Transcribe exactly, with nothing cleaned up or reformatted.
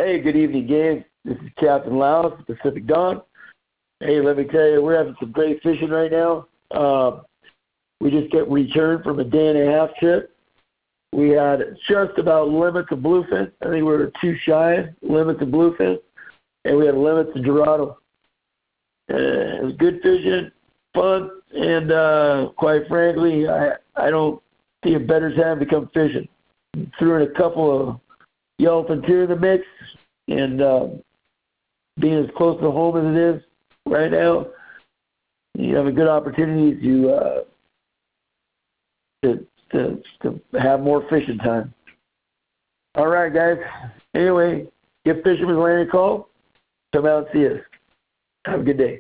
Hey, good evening, gang. This is Captain Laos, Pacific Dawn. Hey, let me tell you, we're having some great fishing right now. Uh, we just get returned from a day and a half trip. We had just about limits of bluefin. I think we were too shy, limits of bluefin, and we had limits of Dorado. Uh, it was good fishing, fun, and uh, quite frankly, I I don't see a better time to come fishing. Threw in a couple of yellowfin tuna in the mix, and uh, being as close to home as it is right now, you have a good opportunity to uh, to, to to have more fishing time. All right, guys. Anyway, give Fisherman's Landing a call. Come out and see us. Have a good day.